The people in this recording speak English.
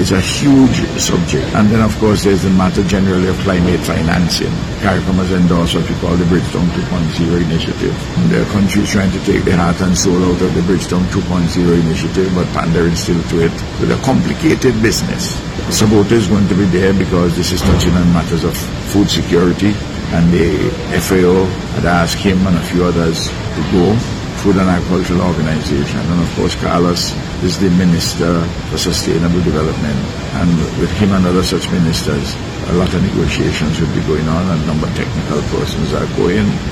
It's a huge subject. And then, of course, there's the matter generally of climate financing. CARICOM has endorsed what we call the Bridgetown 2.0 initiative. And there are countries trying to take the heart and soul out of the Bridgetown 2.0 initiative, but pandering still to it with a complicated business. Sabota is going to be there because this is touching on matters of food security, and the FAO had asked him and a few others to go. Food and Agricultural Organization, and of course Carlos is the Minister for Sustainable Development, and with him and other such ministers, a lot of negotiations will be going on, and a number of technical persons are going.